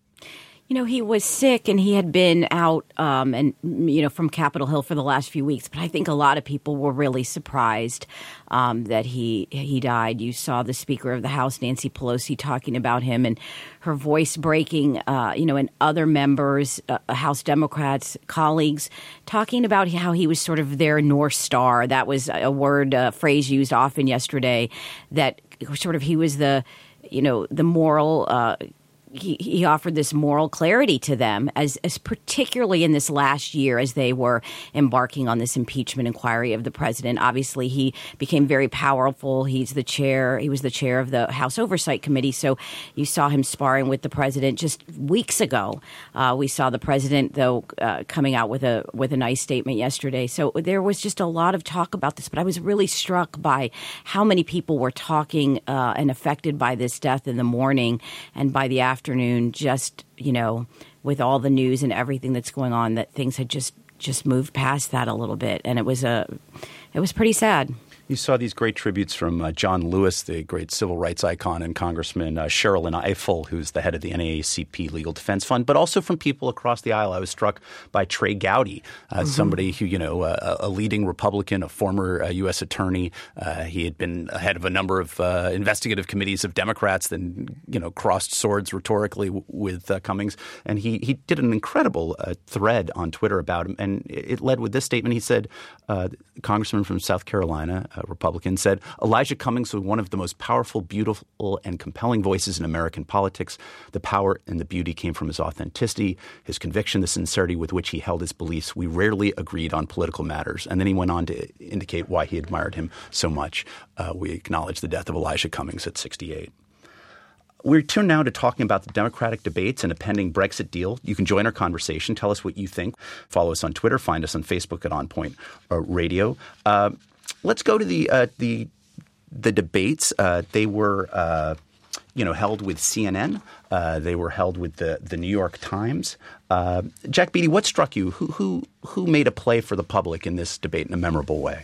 You know, he was sick and he had been out um, and, you know, from Capitol Hill for the last few weeks. But I think a lot of people were really surprised um, that he he died. You saw the Speaker of the House, Nancy Pelosi, talking about him and her voice breaking, uh, you know, and other members, uh, House Democrats, colleagues, talking about how he was sort of their North Star. That was a word, a phrase used often yesterday, that sort of he was the, you know, the moral uh He, he offered this moral clarity to them, as, as particularly in this last year as they were embarking on this impeachment inquiry of the president. Obviously, he became very powerful. He's the chair. He was the chair of the House Oversight Committee. So you saw him sparring with the president just weeks ago. Uh, we saw the president, though, uh, coming out with a with a nice statement yesterday. So there was just a lot of talk about this. But I was really struck by how many people were talking uh, and affected by this death in the morning and by the afternoon. Afternoon, just, you know, with all the news and everything that's going on, that things had just just moved past that a little bit, and it was a it was pretty sad. You saw these great tributes from uh, John Lewis, the great civil rights icon, and Congressman uh, Sherrilyn Ifill, who's the head of the N double A C P Legal Defense Fund, but also from people across the aisle. I was struck by Trey Gowdy, uh, mm-hmm. somebody who, you know, uh, a leading Republican, a former uh, U S attorney. Uh, he had been head of a number of uh, investigative committees of Democrats, then, you know, crossed swords rhetorically w- with uh, Cummings. And he, he did an incredible uh, thread on Twitter about him. And it led with this statement. He said, uh, Congressman from South Carolina, Uh, Republican, said, Elijah Cummings was one of the most powerful, beautiful, and compelling voices in American politics. The power and the beauty came from his authenticity, his conviction, the sincerity with which he held his beliefs. We rarely agreed on political matters. And then he went on to indicate why he admired him so much. Uh, we acknowledge the death of Elijah Cummings at sixty-eight. We're tuned now to talking about the Democratic debates and a pending Brexit deal. You can join our conversation. Tell us what you think. Follow us on Twitter. Find us on Facebook at On Point uh, Radio. Uh, let's go to the uh, the the debates. Uh, they were uh, you know held with C N N. Uh, they were held with the the New York Times. Uh, Jack Beatty, what struck you? Who who who made a play for the public in this debate in a memorable way?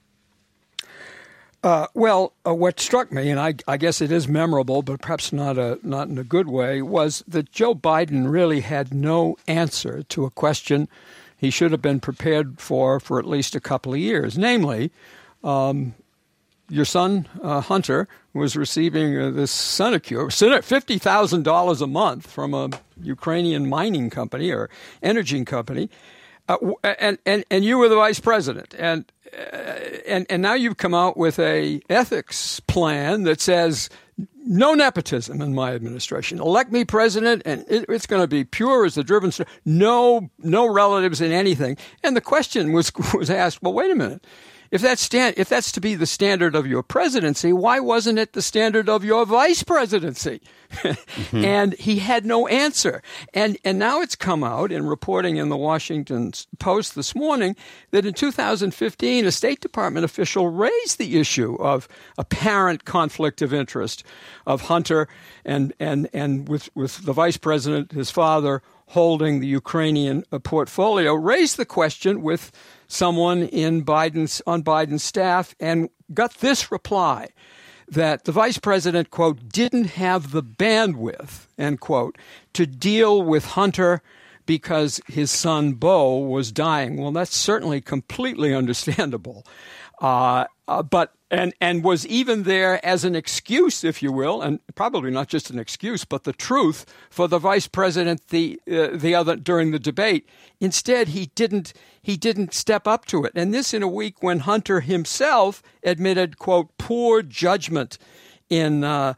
Uh, well, uh, what struck me, and I, I guess it is memorable, but perhaps not a not in a good way, was that Joe Biden really had no answer to a question he should have been prepared for for at least a couple of years. Namely, um, your son uh, Hunter was receiving uh, this sinecure, fifty thousand dollars a month from a Ukrainian mining company or energy company, uh, and and and you were the vice president, and. Uh, and, and now you've come out with a ethics plan that says no nepotism in my administration. Elect me president, and it, it's going to be pure as the driven star. No, no relatives in anything. And the question was was asked. Well, wait a minute. If that's stand, if that's to be the standard of your presidency, why wasn't it the standard of your vice presidency? mm-hmm. And he had no answer. And and now it's come out in reporting in the Washington Post this morning that in two thousand fifteen, a State Department official raised the issue of apparent conflict of interest of Hunter and and and with with the vice president, his father, holding the Ukrainian portfolio, raised the question with someone in Biden's on Biden's staff and got this reply, that the vice president, quote, didn't have the bandwidth, end quote, to deal with Hunter because his son Beau was dying. Well, that's certainly completely understandable. Uh, uh, but and and was even there as an excuse, if you will, and probably not just an excuse, but the truth for the vice president the uh, the other during the debate. Instead, he didn't he didn't step up to it, and this in a week when Hunter himself admitted, quote, poor judgment in uh,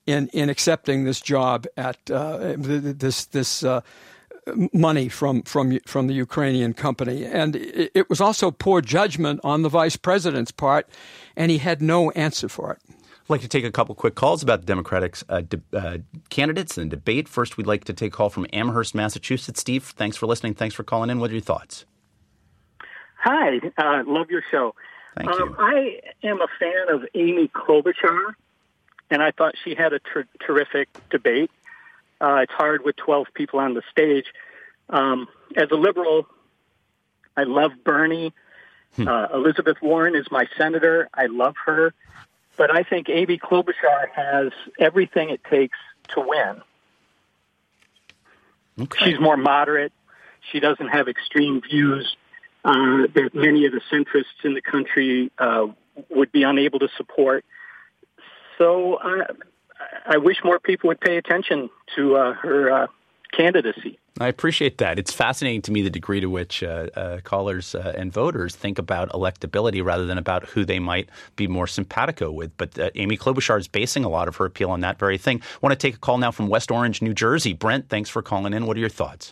in in accepting this job at uh, this this. Uh, money from from from the Ukrainian company. And it, it was also poor judgment on the vice president's part, and he had no answer for it. I'd like to take a couple quick calls about the Democratic uh, de- uh, candidates and debate. First, we'd like to take a call from Amherst, Massachusetts. Steve, thanks for listening. Thanks for calling in. What are your thoughts? Hi. Uh, love your show. Thank um, you. I am a fan of Amy Klobuchar, and I thought she had a ter- terrific debate. Uh, it's hard with twelve people on the stage. Um, as a liberal, I love Bernie. Hmm. Uh, Elizabeth Warren is my senator. I love her. But I think Amy Klobuchar has everything it takes to win. Okay. She's more moderate. She doesn't have extreme views uh, that many of the centrists in the country uh, would be unable to support. So I... I wish more people would pay attention to uh, her uh, candidacy. I appreciate that. It's fascinating to me the degree to which uh, uh, callers uh, and voters think about electability rather than about who they might be more simpatico with. But uh, Amy Klobuchar is basing a lot of her appeal on that very thing. I want to take a call now from West Orange, New Jersey. Brent, thanks for calling in. What are your thoughts?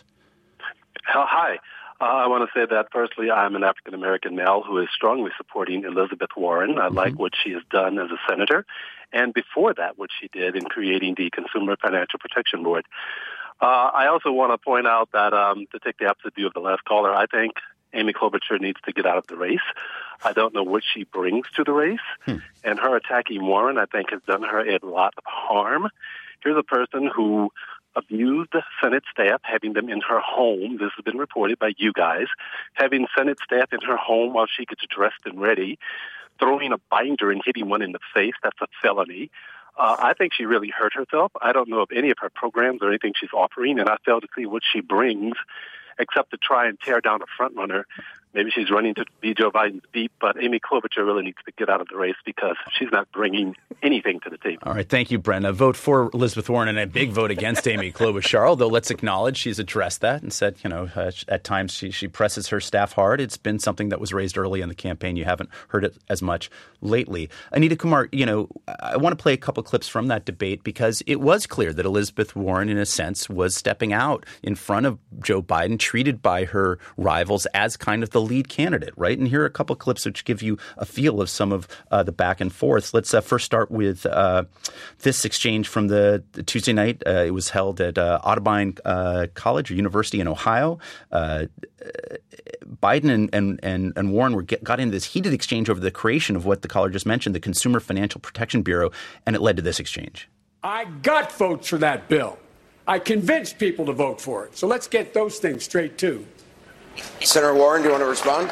Hi. Uh, I want to say that, firstly, I'm an African-American male who is strongly supporting Elizabeth Warren. I mm-hmm. like what she has done as a senator, and before that, what she did in creating the Consumer Financial Protection Board. Uh, I also want to point out that, um, to take the opposite view of the last caller, I think Amy Klobuchar needs to get out of the race. I don't know what she brings to the race, hmm. and her attacking Warren, I think, has done her a lot of harm. Here's a person who abused Senate staff, having them in her home. This has been reported by you guys. Having Senate staff in her home while she gets dressed and ready, throwing a binder and hitting one in the face, that's a felony. Uh, I think she really hurt herself. I don't know of any of her programs or anything she's offering, and I fail to see what she brings except to try and tear down a frontrunner. Maybe she's running to be Joe Biden's beat, but Amy Klobuchar really needs to get out of the race because she's not bringing anything to the table. All right. Thank you, Brent. A vote for Elizabeth Warren and a big vote against Amy Klobuchar, although let's acknowledge she's addressed that and said, you know, uh, at times she, she presses her staff hard. It's been something that was raised early in the campaign. You haven't heard it as much lately. Anita Kumar, you know, I want to play a couple clips from that debate because it was clear that Elizabeth Warren, in a sense, was stepping out in front of Joe Biden, treated by her rivals as kind of the lead candidate, right? And here are a couple of clips which give you a feel of some of uh, the back and forth. Let's uh, first start with uh, this exchange from the, the Tuesday night. Uh, it was held at uh, Otterbein uh, College or University in Ohio. Uh, Biden and, and, and, and Warren were get, got into this heated exchange over the creation of what the caller just mentioned, the Consumer Financial Protection Bureau, and it led to this exchange. I got votes for that bill. I convinced people to vote for it. So let's get those things straight, too. Senator Warren, do you want to respond?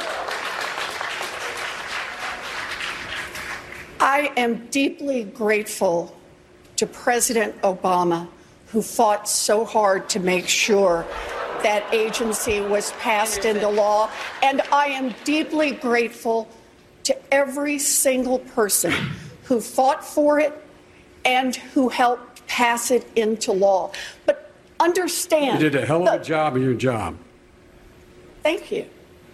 I am deeply grateful to President Obama, who fought so hard to make sure that agency was passed into law. And I am deeply grateful to every single person who fought for it and who helped pass it into law. But understand— You did a hell of a job in your job. Thank you.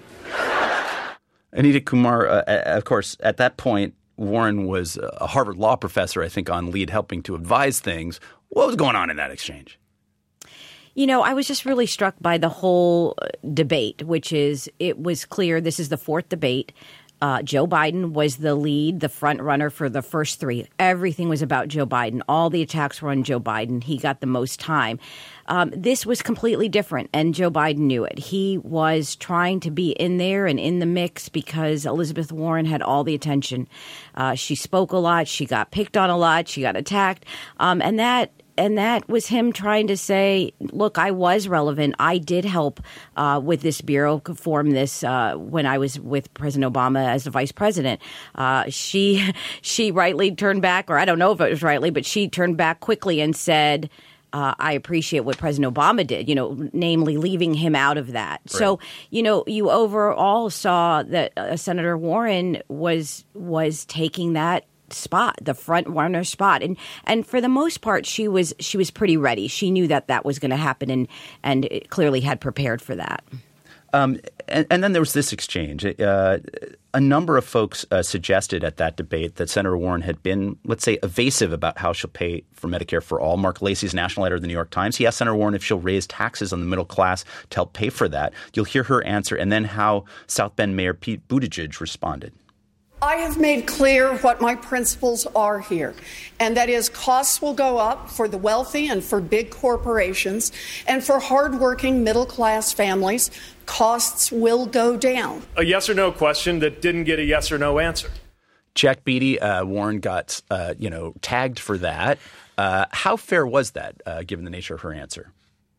Anita Kumar, uh, of course, at that point, Warren was a Harvard law professor, I think, on lead helping to advise things. What was going on in that exchange? You know, I was just really struck by the whole debate, which is it was clear this is the fourth debate. Uh, Joe Biden was the lead, the front runner for the first three. Everything was about Joe Biden. All the attacks were on Joe Biden. He got the most time. Um, this was completely different, and Joe Biden knew it. He was trying to be in there and in the mix because Elizabeth Warren had all the attention. Uh, she spoke a lot. She got picked on a lot. She got attacked. Um, and that And that was him trying to say, look, I was relevant. I did help uh, with this bureau form this uh, when I was with President Obama as the vice president. Uh, she she rightly turned back, or I don't know if it was rightly, but she turned back quickly and said, Uh, I appreciate what President Obama did, you know, namely leaving him out of that. Right. So, you know, you overall saw that uh, Senator Warren was was taking that spot, the front runner spot. And and for the most part, she was she was pretty ready. She knew that that was going to happen and, and it clearly had prepared for that. Um, and, and then there was this exchange. Uh, a number of folks uh, suggested at that debate that Senator Warren had been, let's say, evasive about how she'll pay for Medicare for all. Mark Lacey is national editor of the New York Times. He asked Senator Warren if she'll raise taxes on the middle class to help pay for that. You'll hear her answer and then how South Bend Mayor Pete Buttigieg responded. I have made clear what my principles are here, and that is costs will go up for the wealthy and for big corporations, and for hardworking middle-class families, costs will go down. A yes or no question that didn't get a yes or no answer. Jack Beatty, uh, Warren got uh, you know tagged for that. Uh, how fair was that, uh, given the nature of her answer?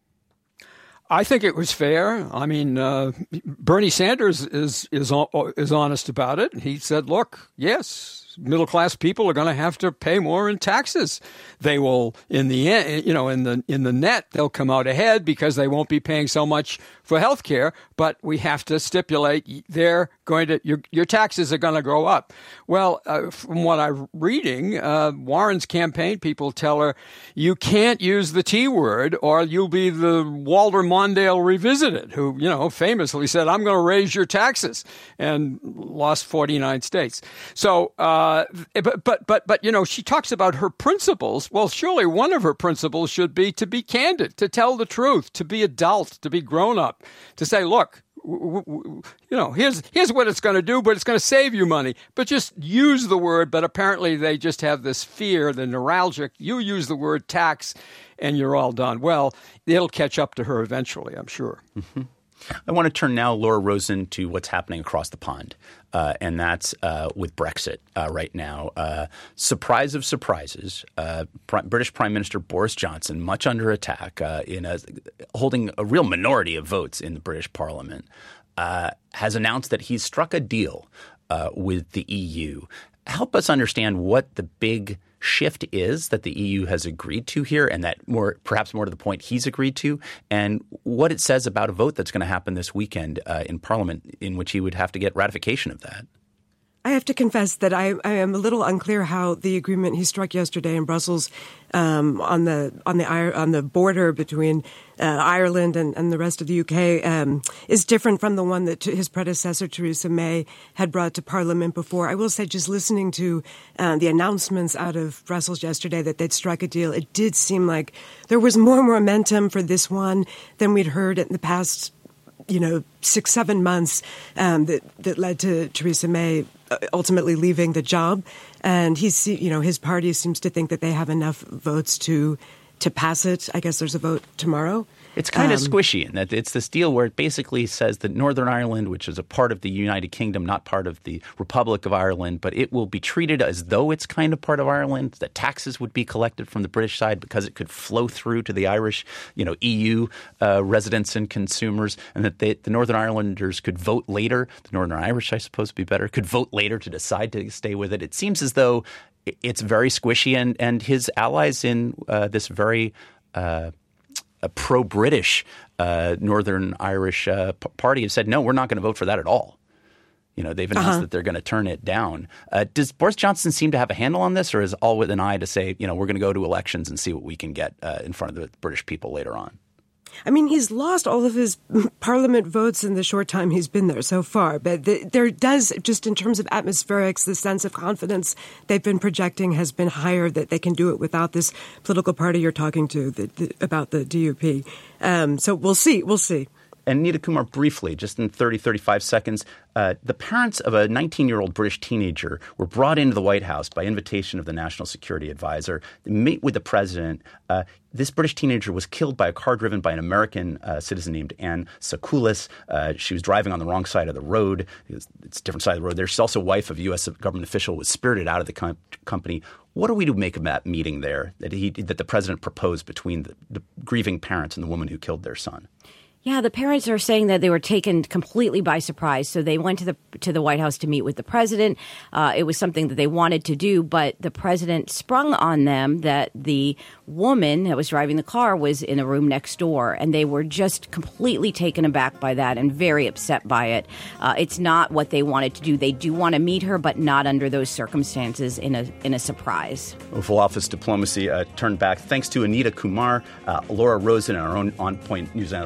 I think it was fair. I mean, uh, Bernie Sanders is is is honest about it. He said, "Look, yes, middle class people are going to have to pay more in taxes. They will, in the end, you know, in the in the net, they'll come out ahead because they won't be paying so much for health care. But we have to stipulate they're going to your your taxes are going to go up." Well, uh, from what I'm reading, uh, Warren's campaign people tell her you can't use the T word, or you'll be the Walter Mondale revisited, who you know famously said, "I'm going to raise your taxes," and lost forty-nine states. So. Uh, Uh, but, but, but, but, you know, she talks about her principles. Well, surely one of her principles should be to be candid, to tell the truth, to be adult, to be grown up, to say, look, w- w- you know, here's, here's what it's going to do, but it's going to save you money. But just use the word. But apparently they just have this fear, the neuralgic. You use the word tax and you're all done. Well, it'll catch up to her eventually, I'm sure. Mm-hmm. I want to turn now, Laura Rosen, to what's happening across the pond, uh, and that's uh, with Brexit uh, right now. Uh, surprise of surprises, uh, Pri- British Prime Minister Boris Johnson, much under attack, uh, in a, holding a real minority of votes in the British Parliament, uh, has announced that he's struck a deal uh, with the E U. Help us understand what the big shift is that the E U has agreed to here, and that more, perhaps more to the point, he's agreed to, and what it says about a vote that's going to happen this weekend uh, in Parliament in which he would have to get ratification of that. I have to confess that I, I am a little unclear how the agreement he struck yesterday in Brussels um, on the on the on the border between uh, Ireland and, and the rest of the U K um, is different from the one that his predecessor Theresa May had brought to Parliament before. I will say, just listening to uh, the announcements out of Brussels yesterday that they'd struck a deal, it did seem like there was more momentum for this one than we'd heard in the past, you know, six, seven months um, that that led to Theresa May ultimately leaving the job. And he's, you know, his party seems to think that they have enough votes to to pass it. I guess there's a vote tomorrow. It's kind um, of squishy in that it's this deal where it basically says that Northern Ireland, which is a part of the United Kingdom, not part of the Republic of Ireland, but it will be treated as though it's kind of part of Ireland, that taxes would be collected from the British side because it could flow through to the Irish, you know, E U uh, residents and consumers, and that they, the Northern Irelanders could vote later. The Northern Irish, I suppose, would be better, could vote later to decide to stay with it. It seems as though it's very squishy, and, and his allies in uh, this very uh, a pro-British uh, Northern Irish uh, p- party have said, no, we're not going to vote for that at all. You know, they've announced uh-huh. that they're going to turn it down. Uh, does Boris Johnson seem to have a handle on this, or is all with an eye to say, you know, we're going to go to elections and see what we can get uh, in front of the British people later on? I mean, he's lost all of his parliament votes in the short time he's been there so far. But the, there does, just in terms of atmospherics, the sense of confidence they've been projecting has been higher that they can do it without this political party you're talking to the, the, about the D U P. Um, so we'll see. We'll see. And Nita Kumar, briefly, just in thirty, thirty-five seconds, uh, the parents of a nineteen-year-old British teenager were brought into the White House by invitation of the National Security Advisor to meet with the president. Uh, this British teenager was killed by a car driven by an American uh, citizen named Anne Sakoulis. Uh, she was driving on the wrong side of the road. It was, it's a different side of the road there. She's also wife of a U S government official, was spirited out of the com- company. What are we to make of that meeting there that he that the president proposed between the, the grieving parents and the woman who killed their son? Yeah, the parents are saying that they were taken completely by surprise. So they went to the to the White House to meet with the president. Uh, it was something that they wanted to do, but the president sprung on them that the woman that was driving the car was in a room next door, and they were just completely taken aback by that and very upset by it. Uh, it's not what they wanted to do. They do want to meet her, but not under those circumstances in a in a surprise. Oval Office diplomacy uh, turned back. Thanks to Anita Kumar, uh, Laura Rosen, and our own On Point news analyst Jack Beatty.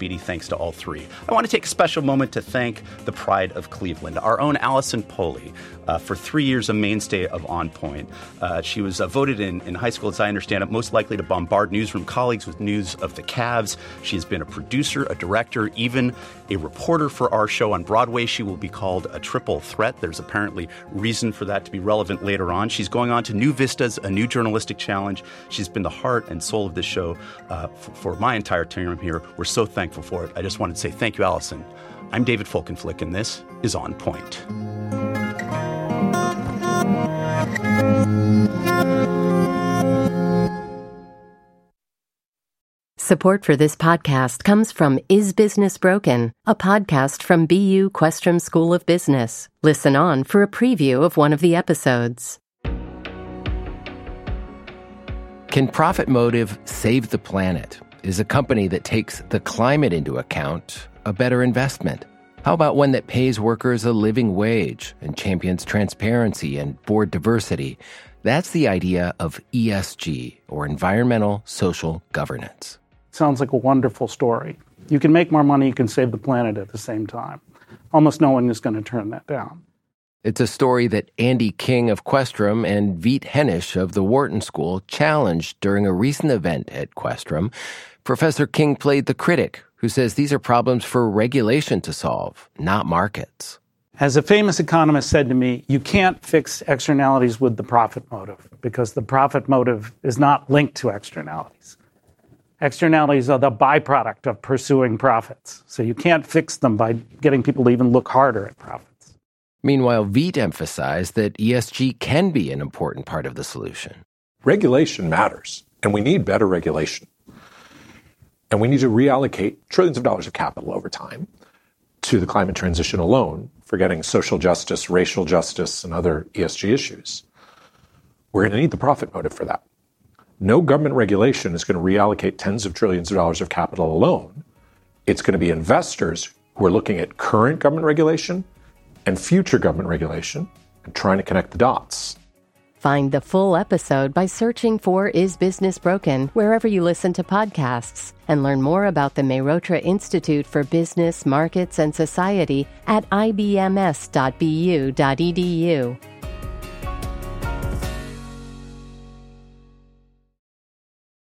tragedy thanks to all three. I want to take a special moment to thank the pride of Cleveland, our own Allison Poley, uh, for three years a mainstay of On Point. Uh, she was uh, voted in, in high school, as I understand it, most likely to bombard newsroom colleagues with news of the Cavs. She has been a producer, a director, even a reporter for our show on Broadway. She will be called a triple threat. There's apparently reason for that to be relevant later on. She's going on to New Vistas, a new journalistic challenge. She's been the heart and soul of this show uh, for, for my entire term here. We're so thankful for it. I just wanted to say thank you, Allison. I'm David Folkenflik, and this is On Point. Support for this podcast comes from Is Business Broken, a podcast from B U Questrom School of Business. Listen on for a preview of one of the episodes. Can Profit Motive save the planet? Is a company that takes the climate into account a better investment? How about one that pays workers a living wage and champions transparency and board diversity? That's the idea of E S G, or environmental social governance. Sounds like a wonderful story. You can make more money, you can save the planet at the same time. Almost no one is going to turn that down. It's a story that Andy King of Questrom and Veet Hennish of the Wharton School challenged during a recent event at Questrom. Professor King played the critic who says these are problems for regulation to solve, not markets. As a famous economist said to me, you can't fix externalities with the profit motive because the profit motive is not linked to externalities. Externalities are the byproduct of pursuing profits. So you can't fix them by getting people to even look harder at profits. Meanwhile, Veet emphasized that E S G can be an important part of the solution. Regulation matters, and we need better regulation. And we need to reallocate trillions of dollars of capital over time to the climate transition alone, forgetting social justice, racial justice, and other E S G issues. We're going to need the profit motive for that. No government regulation is going to reallocate tens of trillions of dollars of capital alone. It's going to be investors who are looking at current government regulation and future government regulation and trying to connect the dots. Find the full episode by searching for Is Business Broken wherever you listen to podcasts, and learn more about the Mehrotra Institute for Business, Markets, and Society at I B M S dot B U dot E D U.